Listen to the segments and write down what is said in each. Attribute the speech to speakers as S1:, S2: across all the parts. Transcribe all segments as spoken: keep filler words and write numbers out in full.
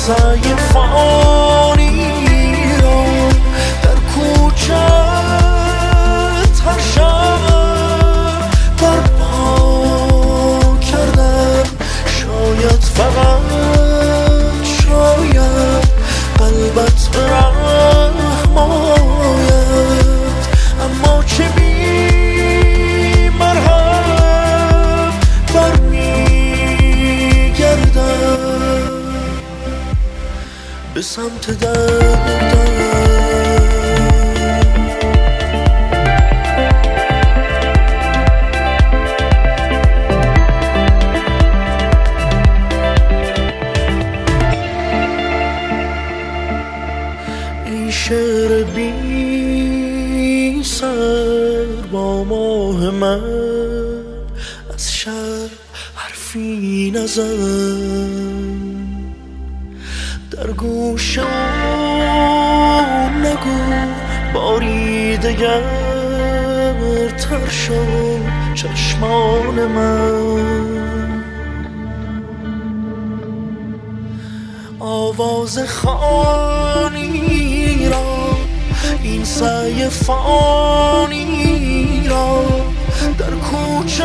S1: سعی فانی را در کوچت هر شب برپا کردم. شاید فقط شاید قلبت به رحم آید، اما چه بی مرهم برمیگردم به سمت دردم. ای شعر بی سر با ماه من، از شب حرفی نزن، در گوش اون نگو باری دگر تر شد چشمان من. آواز خوانی را این سعی فانی را در کوچت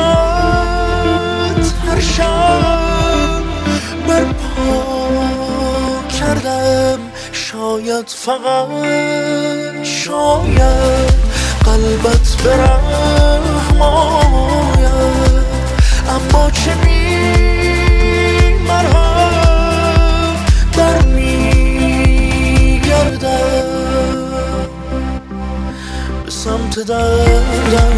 S1: هر شب برپا کردم. شاید فقط شاید قلبت به رحم آید، اما چه بی مرهم برمیگردم به سمت دردم.